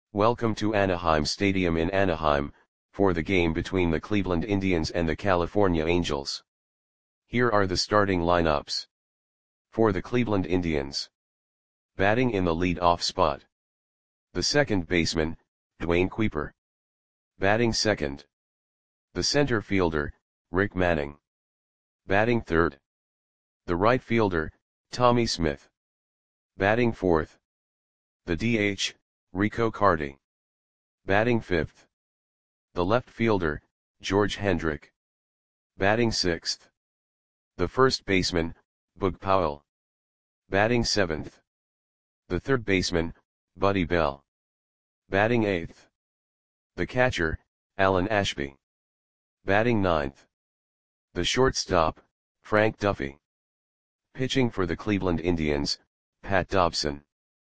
Welcome to Anaheim Stadium in Anaheim, for the game between the Cleveland Indians and the California Angels. Here are the starting lineups. For the Cleveland Indians. Batting in the lead-off spot. The second baseman, Dwayne Kuiper. Batting second. The center fielder, Rick Manning. Batting third. The right fielder, Tommy Smith. Batting fourth. The DH, Rico Carty. Batting fifth. The left fielder, George Hendrick. Batting sixth. The first baseman, Boog Powell. Batting seventh. The third baseman, Buddy Bell. Batting eighth. The catcher, Alan Ashby. Batting ninth. The shortstop, Frank Duffy. Pitching for the Cleveland Indians, Pat Dobson.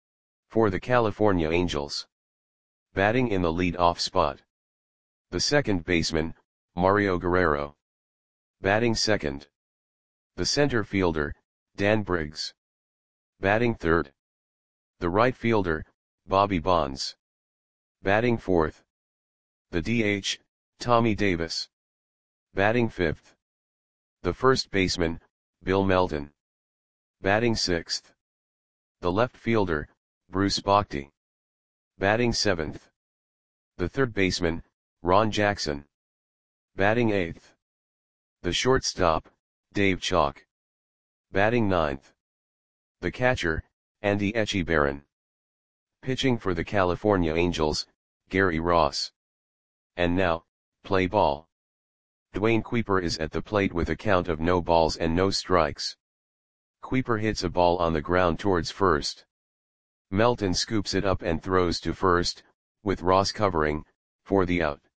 For the California Angels. Batting in the lead-off spot. The second baseman, Mario Guerrero. Batting second. The center fielder, Dan Briggs. Batting third. The right fielder, Bobby Bonds. Batting fourth. The DH, Tommy Davis. Batting fifth. The first baseman, Bill Melton. Batting sixth. The left fielder, Bruce Bochy. Batting seventh. The third baseman, Ron Jackson. Batting eighth. The shortstop, Dave Chalk. Batting ninth. The catcher, Andy Etchebarren. Pitching for the California Angels, Gary Ross. And now, play ball. Dwayne Kuiper is at the plate with a count of no balls and no strikes. Kuiper hits a ball on the ground towards first. Melton scoops it up and throws to first, with Ross covering, for the out.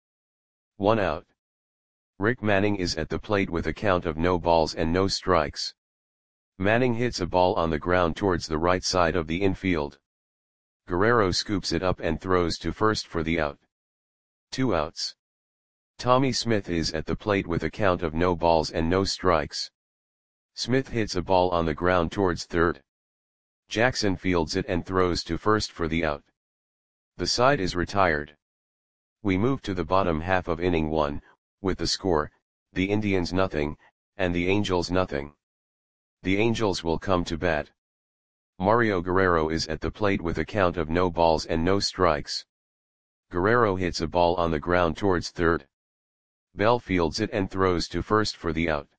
1 out. Rick Manning is at the plate with a count of no balls and no strikes. Manning hits a ball on the ground towards the right side of the infield. Guerrero scoops it up and throws to first for the out. 2 outs. Tommy Smith is at the plate with a count of no balls and no strikes. Smith hits a ball on the ground towards third. Jackson fields it and throws to first for the out. The side is retired. We move to the bottom half of inning 1, with the score, the Indians nothing, and the Angels nothing. The Angels will come to bat. Mario Guerrero is at the plate with a count of no balls and no strikes. Guerrero hits a ball on the ground towards third. Bell fields it and throws to first for the out.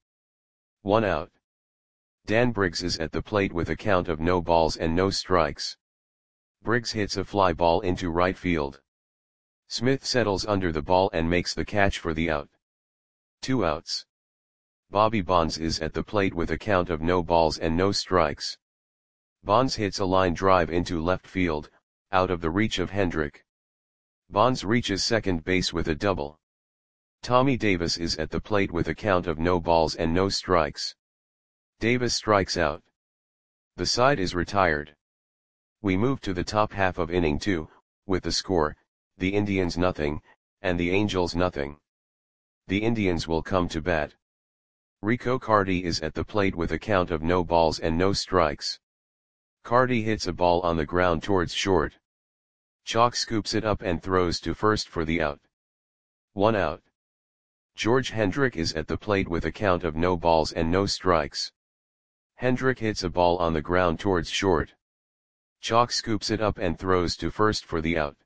1 out. Dan Briggs is at the plate with a count of no balls and no strikes. Briggs hits a fly ball into right field. Smith settles under the ball and makes the catch for the out. 2 outs. Bobby Bonds is at the plate with a count of no balls and no strikes. Bonds hits a line drive into left field, out of the reach of Hendrick. Bonds reaches second base with a double. Tommy Davis is at the plate with a count of no balls and no strikes. Davis strikes out. The side is retired. We move to the top half of inning 2, with the score, the Indians nothing, and the Angels nothing. The Indians will come to bat. Rico Carty is at the plate with a count of no balls and no strikes. Carty hits a ball on the ground towards short. Chalk scoops it up and throws to first for the out. 1 out. George Hendrick is at the plate with a count of no balls and no strikes. Hendrick hits a ball on the ground towards short. Chalk scoops it up and throws to first for the out.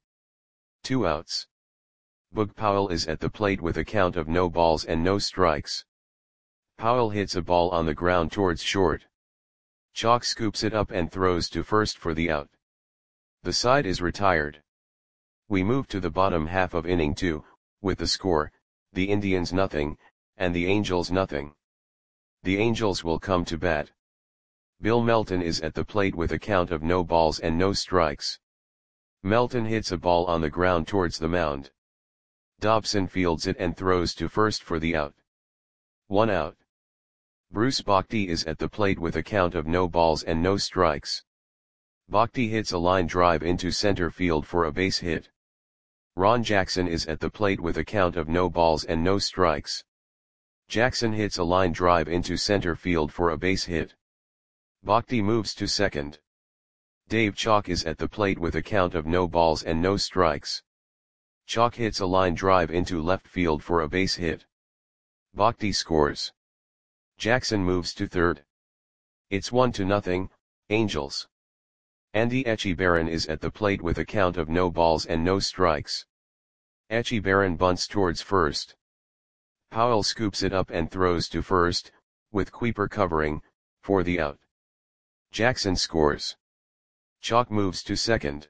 2 outs. Boog Powell is at the plate with a count of no balls and no strikes. Powell hits a ball on the ground towards short. Chalk scoops it up and throws to first for the out. The side is retired. We move to the bottom half of inning 2, with the score, the Indians nothing, and the Angels nothing. The Angels will come to bat. Bill Melton is at the plate with a count of no balls and no strikes. Melton hits a ball on the ground towards the mound. Dobson fields it and throws to first for the out. 1 out. Bruce Bochy is at the plate with a count of no balls and no strikes. Bochy hits a line drive into center field for a base hit. Ron Jackson is at the plate with a count of no balls and no strikes. Jackson hits a line drive into center field for a base hit. Bochy moves to second. Dave Chalk is at the plate with a count of no balls and no strikes. Chalk hits a line drive into left field for a base hit. Bhakti scores. Jackson moves to third. It's 1-0, Angels. Andy Etchebarren is at the plate with a count of no balls and no strikes. Etchebarren bunts towards first. Powell scoops it up and throws to first, with Kuiper covering, for the out. Jackson scores. Chalk moves to second.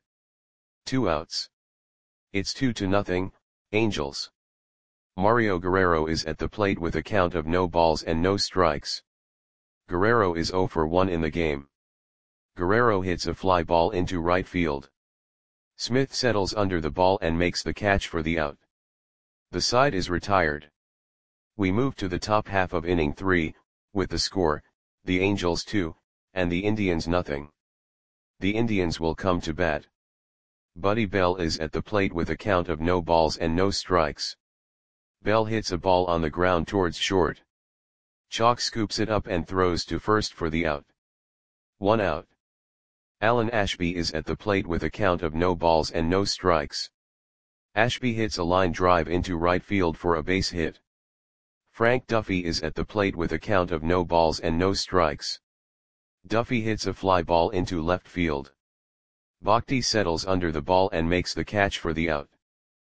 2 outs. It's 2-0, Angels. Mario Guerrero is at the plate with a count of no balls and no strikes. Guerrero is 0 for 1 in the game. Guerrero hits a fly ball into right field. Smith settles under the ball and makes the catch for the out. The side is retired. We move to the top half of inning 3, with the score, the Angels 2, and the Indians nothing. The Indians will come to bat. Buddy Bell is at the plate with a count of no balls and no strikes. Bell hits a ball on the ground towards short. Chalk scoops it up and throws to first for the out. 1 out. Alan Ashby is at the plate with a count of no balls and no strikes. Ashby hits a line drive into right field for a base hit. Frank Duffy is at the plate with a count of no balls and no strikes. Duffy hits a fly ball into left field. Bhakti settles under the ball and makes the catch for the out.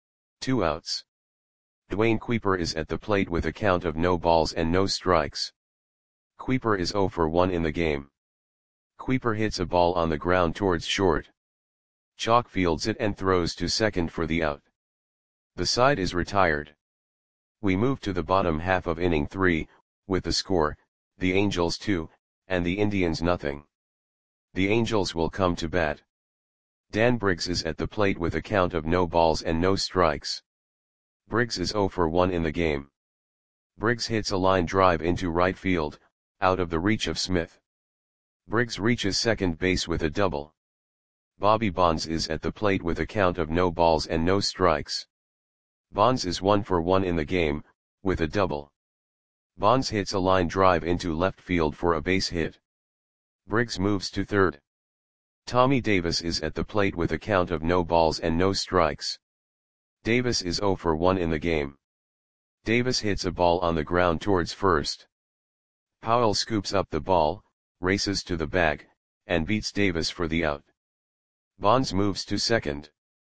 2 outs. Dwayne Kuiper is at the plate with a count of no balls and no strikes. Kuiper is 0 for 1 in the game. Kuiper hits a ball on the ground towards short. Chalk fields it and throws to second for the out. The side is retired. We move to the bottom half of inning 3, with the score, the Angels 2, and the Indians nothing. The Angels will come to bat. Dan Briggs is at the plate with a count of no balls and no strikes. Briggs is 0 for 1 in the game. Briggs hits a line drive into right field, out of the reach of Smith. Briggs reaches second base with a double. Bobby Bonds is at the plate with a count of no balls and no strikes. Bonds is 1 for 1 in the game, with a double. Bonds hits a line drive into left field for a base hit. Briggs moves to third. Tommy Davis is at the plate with a count of no balls and no strikes. Davis is 0 for 1 in the game. Davis hits a ball on the ground towards first. Powell scoops up the ball, races to the bag, and beats Davis for the out. Bonds moves to second.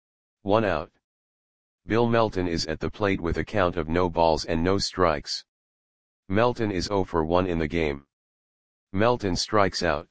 1 out. Bill Melton is at the plate with a count of no balls and no strikes. Melton is 0 for 1 in the game. Melton strikes out.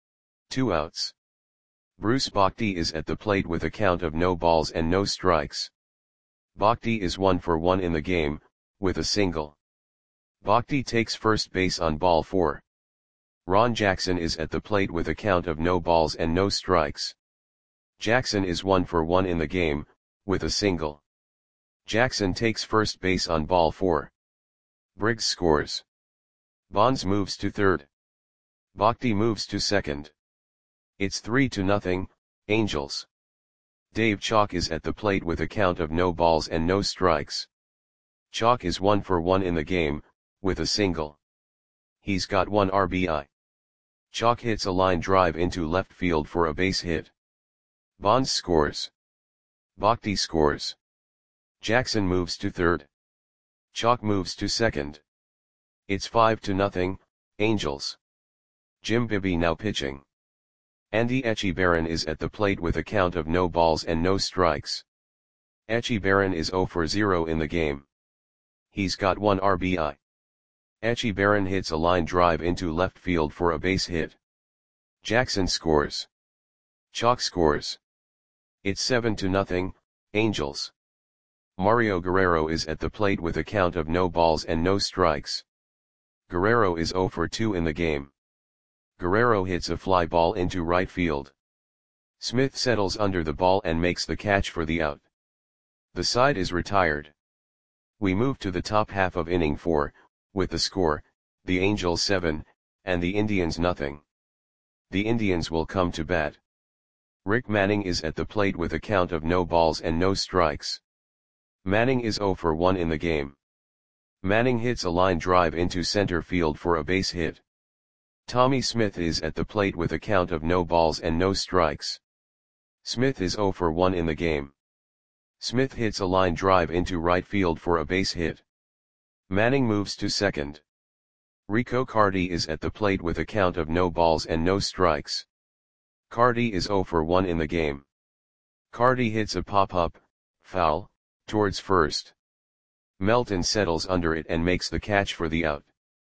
2 outs. Bruce Bhakti is at the plate with a count of no balls and no strikes. Bhakti is 1 for 1 in the game, with a single. Bhakti takes first base on ball 4. Ron Jackson is at the plate with a count of no balls and no strikes. Jackson is 1 for 1 in the game, with a single. Jackson takes first base on ball 4. Briggs scores. Bonds moves to third. Bhakti moves to second. It's 3-0, Angels. Dave Chalk is at the plate with a count of no balls and no strikes. Chalk is 1 for 1 in the game, with a single. He's got 1 RBI. Chalk hits a line drive into left field for a base hit. Bonds scores. Bhakti scores. Jackson moves to third. Chalk moves to second. It's 5-0, Angels. Jim Bibby now pitching. Andy Etchebarren is at the plate with a count of no balls and no strikes. Etchebarren is 0 for 0 in the game. He's got 1 RBI. Etchebarren hits a line drive into left field for a base hit. Jackson scores. Chalk scores. It's 7-0, Angels. Mario Guerrero is at the plate with a count of no balls and no strikes. Guerrero is 0 for 2 in the game. Guerrero hits a fly ball into right field. Smith settles under the ball and makes the catch for the out. The side is retired. We move to the top half of inning 4, with the score, the Angels 7, and the Indians nothing. The Indians will come to bat. Rick Manning is at the plate with a count of no balls and no strikes. Manning is 0 for 1 in the game. Manning hits a line drive into center field for a base hit. Tommy Smith is at the plate with a count of no balls and no strikes. Smith is 0 for 1 in the game. Smith hits a line drive into right field for a base hit. Manning moves to second. Rico Carty is at the plate with a count of no balls and no strikes. Carty is 0 for 1 in the game. Carty hits a pop-up, foul, towards first. Melton settles under it and makes the catch for the out.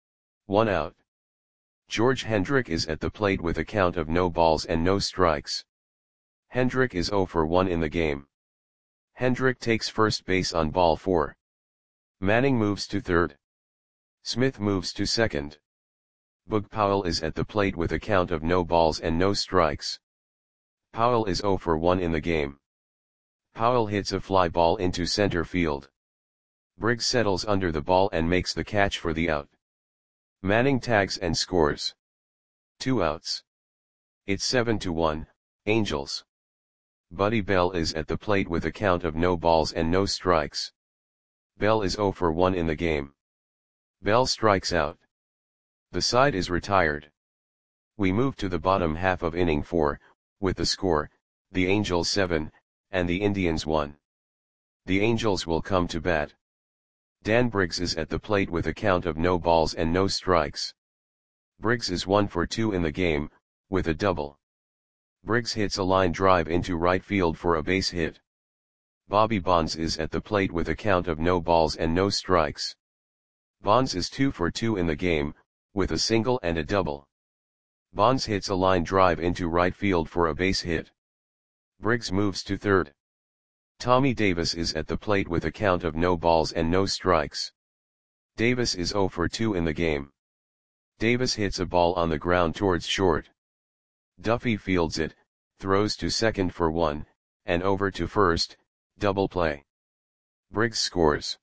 1 out. George Hendrick is at the plate with a count of no balls and no strikes. Hendrick is 0 for 1 in the game. Hendrick takes first base on ball 4. Manning moves to third. Smith moves to second. Boog Powell is at the plate with a count of no balls and no strikes. Powell is 0 for 1 in the game. Powell hits a fly ball into center field. Briggs settles under the ball and makes the catch for the out. Manning tags and scores. 2 outs. It's 7-1, Angels. Buddy Bell is at the plate with a count of no balls and no strikes. Bell is 0 for 1 in the game. Bell strikes out. The side is retired. We move to the bottom half of inning 4, with the score, the Angels 7, and the Indians 1. The Angels will come to bat. Dan Briggs is at the plate with a count of no balls and no strikes. Briggs is 1 for 2 in the game, with a double. Briggs hits a line drive into right field for a base hit. Bobby Bonds is at the plate with a count of no balls and no strikes. Bonds is 2 for 2 in the game, with a single and a double. Bonds hits a line drive into right field for a base hit. Briggs moves to third. Tommy Davis is at the plate with a count of no balls and no strikes. Davis is 0 for 2 in the game. Davis hits a ball on the ground towards short. Duffy fields it, throws to second for 1, and over to first, double play. Briggs scores.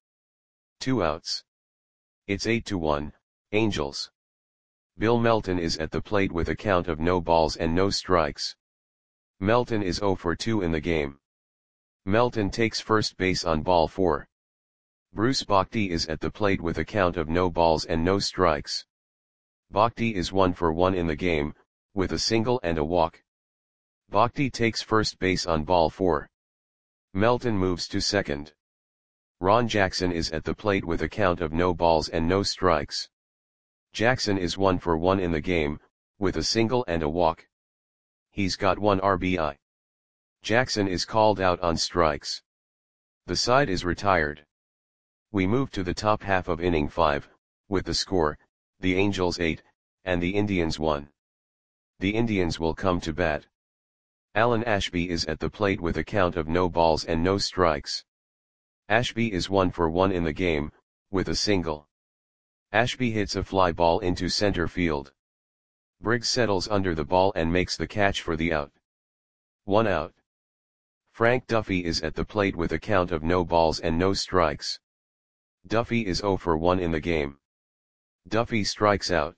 2 outs. It's 8-1, Angels. Bill Melton is at the plate with a count of no balls and no strikes. Melton is 0 for 2 in the game. Melton takes first base on ball 4. Bruce Bochy is at the plate with a count of no balls and no strikes. Bochy is 1 for 1 in the game, with a single and a walk. Bochy takes first base on ball 4. Melton moves to second. Ron Jackson is at the plate with a count of no balls and no strikes. Jackson is 1 for 1 in the game, with a single and a walk. He's got 1 RBI. Jackson is called out on strikes. The side is retired. We move to the top half of inning 5, with the score, the Angels 8, and the Indians 1. The Indians will come to bat. Alan Ashby is at the plate with a count of no balls and no strikes. Ashby is 1 for 1 in the game, with a single. Ashby hits a fly ball into center field. Briggs settles under the ball and makes the catch for the out. 1 out. Frank Duffy is at the plate with a count of no balls and no strikes. Duffy is 0 for 1 in the game. Duffy strikes out.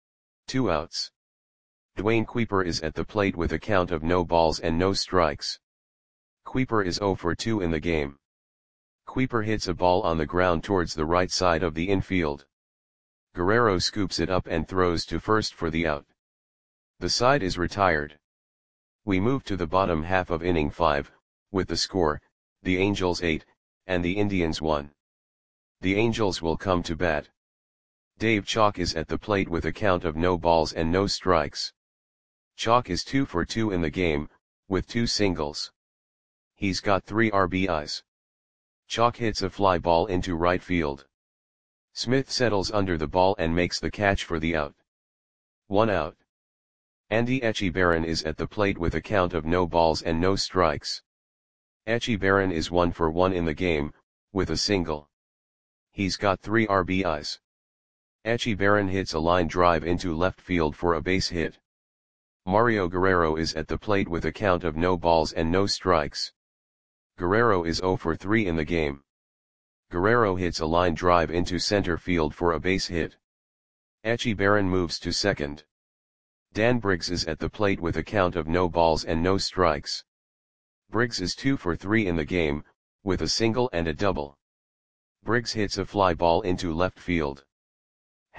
2 outs. Dwayne Kuiper is at the plate with a count of no balls and no strikes. Kuiper is 0 for 2 in the game. Kuiper hits a ball on the ground towards the right side of the infield. Guerrero scoops it up and throws to first for the out. The side is retired. We move to the bottom half of inning 5, with the score, the Angels 8, and the Indians 1. The Angels will come to bat. Dave Chalk is at the plate with a count of no balls and no strikes. Chalk is 2 for 2 in the game, with 2 singles. He's got 3 RBIs. Chalk hits a fly ball into right field. Smith settles under the ball and makes the catch for the out. 1 out. Andy Etchebarren is at the plate with a count of no balls and no strikes. Etchebarren is 1 for 1 in the game, with a single. He's got 3 RBIs. Etchebarren hits a line drive into left field for a base hit. Mario Guerrero is at the plate with a count of no balls and no strikes. Guerrero is 0 for 3 in the game. Guerrero hits a line drive into center field for a base hit. Etchebarren moves to second. Dan Briggs is at the plate with a count of no balls and no strikes. Briggs is 2 for 3 in the game, with a single and a double. Briggs hits a fly ball into left field.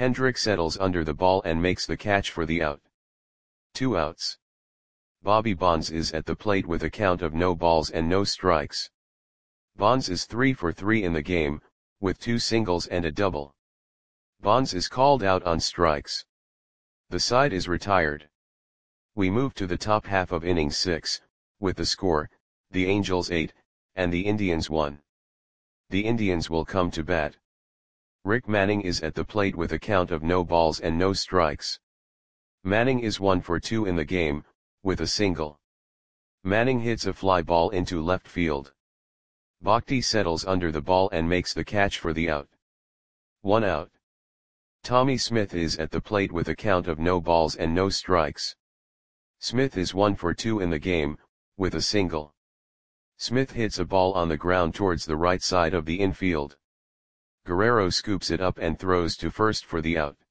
Hendrick settles under the ball and makes the catch for the out. 2 outs. Bobby Bonds is at the plate with a count of no balls and no strikes. Bonds is 3 for 3 in the game, with 2 singles and a double. Bonds is called out on strikes. The side is retired. We move to the top half of inning 6, with the score, the Angels 8, and the Indians 1. The Indians will come to bat. Rick Manning is at the plate with a count of no balls and no strikes. Manning is 1 for 2 in the game, with a single. Manning hits a fly ball into left field. Bhakti settles under the ball and makes the catch for the out. 1 out. Tommy Smith is at the plate with a count of no balls and no strikes. Smith is 1 for 2 in the game, with a single. Smith hits a ball on the ground towards the right side of the infield. Guerrero scoops it up and throws to first for the out.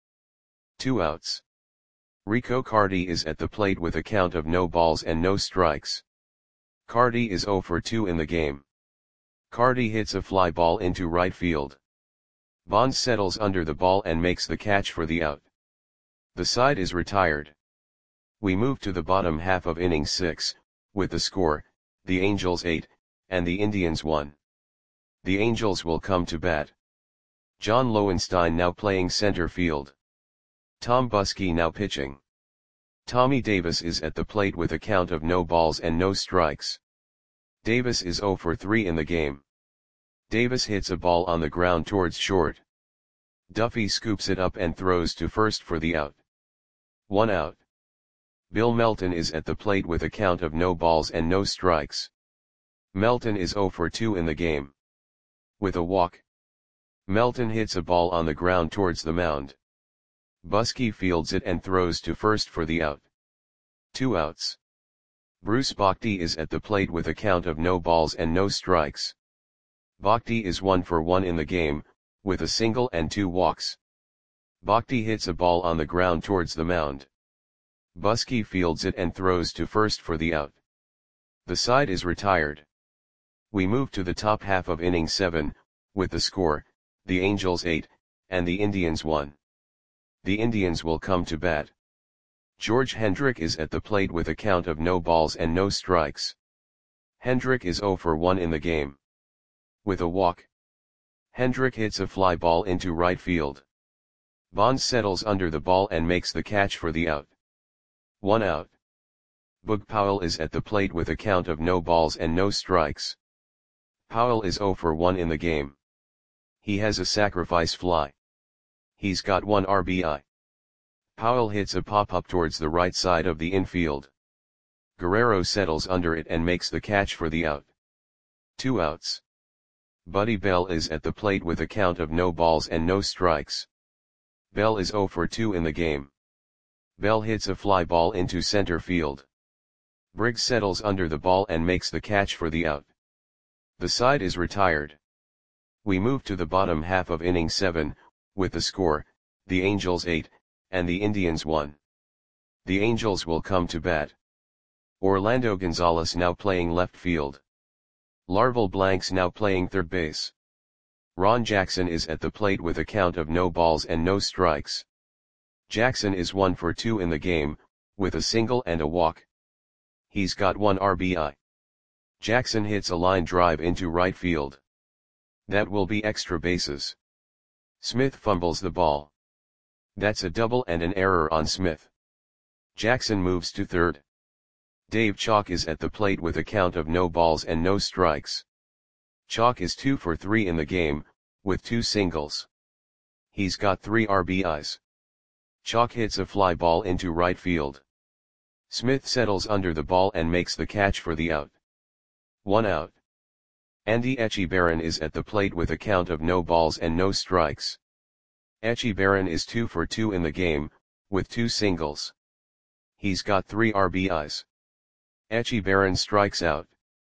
2 outs. Rico Carty is at the plate with a count of no balls and no strikes. Carty is 0 for 2 in the game. Carty hits a fly ball into right field. Bonds settles under the ball and makes the catch for the out. The side is retired. We move to the bottom half of inning 6, with the score, the Angels 8, and the Indians 1. The Angels will come to bat. John Lowenstein now playing center field. Tom Buskey now pitching. Tommy Davis is at the plate with a count of no balls and no strikes. Davis is 0 for 3 in the game. Davis hits a ball on the ground towards short. Duffy scoops it up and throws to first for the out. 1 out. Bill Melton is at the plate with a count of no balls and no strikes. Melton is 0 for 2 in the game. With a walk. Melton hits a ball on the ground towards the mound. Buskey fields it and throws to first for the out. 2 outs. Bruce Bhakti is at the plate with a count of no balls and no strikes. Bhakti is 1 for 1 in the game, with a single and 2 walks. Bhakti hits a ball on the ground towards the mound. Buskey fields it and throws to first for the out. The side is retired. We move to the top half of inning 7, with the score, the Angels 8, and the Indians 1. The Indians will come to bat. George Hendrick is at the plate with a count of no balls and no strikes. Hendrick is 0 for 1 in the game. With a walk. Hendrick hits a fly ball into right field. Bonds settles under the ball and makes the catch for the out. 1 out. Boog Powell is at the plate with a count of no balls and no strikes. Powell is 0 for 1 in the game. He has a sacrifice fly. He's got 1 RBI. Powell hits a pop-up towards the right side of the infield. Guerrero settles under it and makes the catch for the out. 2 outs. Buddy Bell is at the plate with a count of no balls and no strikes. Bell is 0 for 2 in the game. Bell hits a fly ball into center field. Briggs settles under the ball and makes the catch for the out. The side is retired. We move to the bottom half of inning 7, with the score, the Angels 8, and the Indians 1. The Angels will come to bat. Orlando Gonzalez now playing left field. Larval Blanks now playing third base. Ron Jackson is at the plate with a count of no balls and no strikes. Jackson is 1 for 2 in the game, with a single and a walk. He's got 1 RBI. Jackson hits a line drive into right field. That will be extra bases. Smith fumbles the ball. That's a double and an error on Smith. Jackson moves to third. Dave Chalk is at the plate with a count of no balls and no strikes. Chalk is 2 for 3 in the game, with 2 singles. He's got 3 RBIs. Chalk hits a fly ball into right field. Smith settles under the ball and makes the catch for the out. 1 out. Andy Echebarren is at the plate with a count of no balls and no strikes. Echebarren is 2 for 2 in the game, with 2 singles. He's got 3 RBIs. Echebarren strikes out.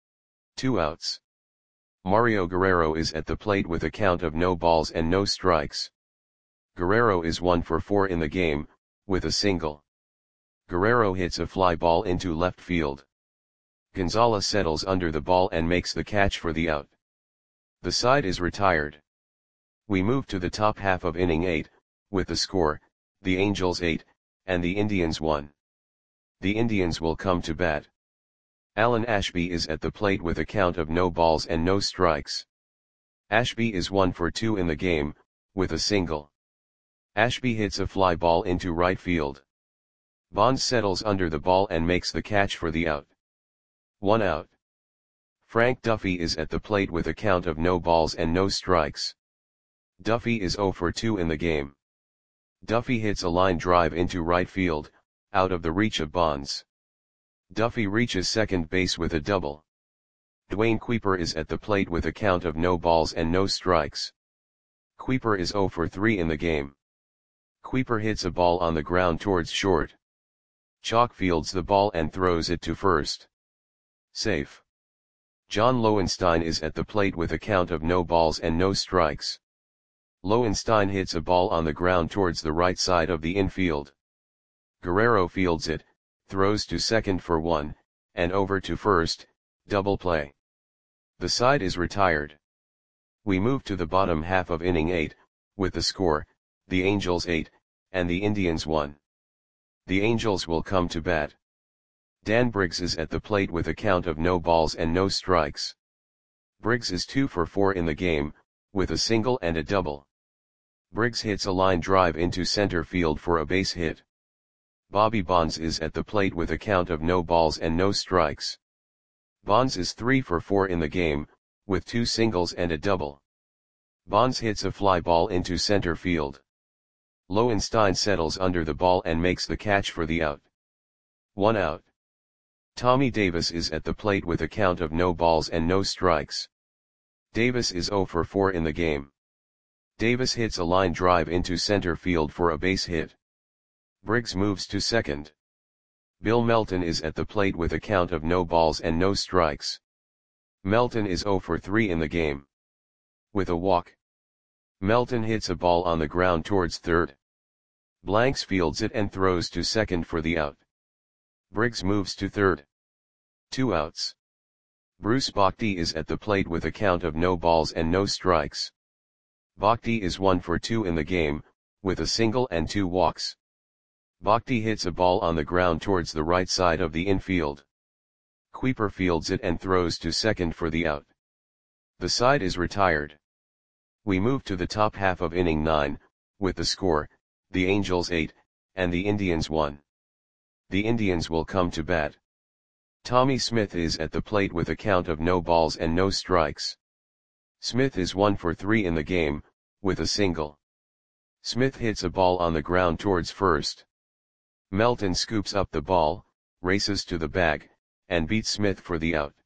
2 outs. Mario Guerrero is at the plate with a count of no balls and no strikes. Guerrero is 1 for 4 in the game, with a single. Guerrero hits a fly ball into left field. Gonzalez settles under the ball and makes the catch for the out. The side is retired. We move to the top half of inning 8, with the score, the Angels 8, and the Indians 1. The Indians will come to bat. Alan Ashby is at the plate with a count of no balls and no strikes. Ashby is 1 for 2 in the game, with a single. Ashby hits a fly ball into right field. Bonds settles under the ball and makes the catch for the out. 1 out. Frank Duffy is at the plate with a count of no balls and no strikes. Duffy is 0 for 2 in the game. Duffy hits a line drive into right field, out of the reach of Bonds. Duffy reaches second base with a double. Dwayne Kuiper is at the plate with a count of no balls and no strikes. Kuiper is 0 for 3 in the game. Kuiper hits a ball on the ground towards short. Chalk fields the ball and throws it to first. Safe. John Lowenstein is at the plate with a count of no balls and no strikes. Lowenstein hits a ball on the ground towards the right side of the infield. Guerrero fields it, throws to second for 1, and over to first, double play. The side is retired. We move to the bottom half of inning 8, with the score, the Angels 8, and the Indians 1. The Angels will come to bat. Dan Briggs is at the plate with a count of no balls and no strikes. Briggs is 2 for 4 in the game, with a single and a double. Briggs hits a line drive into center field for a base hit. Bobby Bonds is at the plate with a count of no balls and no strikes. Bonds is 3 for 4 in the game, with 2 singles and a double. Bonds hits a fly ball into center field. Lowenstein settles under the ball and makes the catch for the out. 1 out. Tommy Davis is at the plate with a count of no balls and no strikes. Davis is 0 for 4 in the game. Davis hits a line drive into center field for a base hit. Briggs moves to second. Bill Melton is at the plate with a count of no balls and no strikes. Melton is 0 for 3 in the game. With a walk. Melton hits a ball on the ground towards third. Blanks fields it and throws to second for the out. Briggs moves to third. 2 outs. Bruce Bochy is at the plate with a count of no balls and no strikes. Bochy is 1 for 2 in the game, with a single and 2 walks. Bochy hits a ball on the ground towards the right side of the infield. Kuiper fields it and throws to second for the out. The side is retired. We move to the top half of inning 9, with the score, the Angels 8, and the Indians 1. The Indians will come to bat. Tommy Smith is at the plate with a count of no balls and no strikes. Smith is 1 for 3 in the game, with a single. Smith hits a ball on the ground towards first. Melton scoops up the ball, races to the bag, and beats Smith for the out.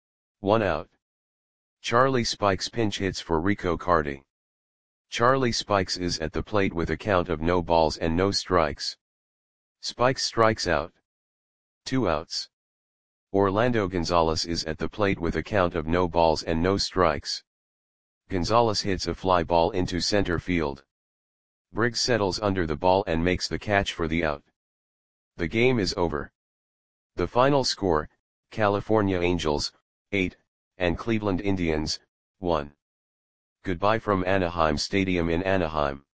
1 out. Charlie Spikes pinch hits for Rico Carty. Charlie Spikes is at the plate with a count of no balls and no strikes. Spikes strikes out. 2 outs. Orlando Gonzalez is at the plate with a count of no balls and no strikes. Gonzalez hits a fly ball into center field. Briggs settles under the ball and makes the catch for the out. The game is over. The final score, California Angels, 8, and Cleveland Indians, 1. Goodbye from Anaheim Stadium in Anaheim.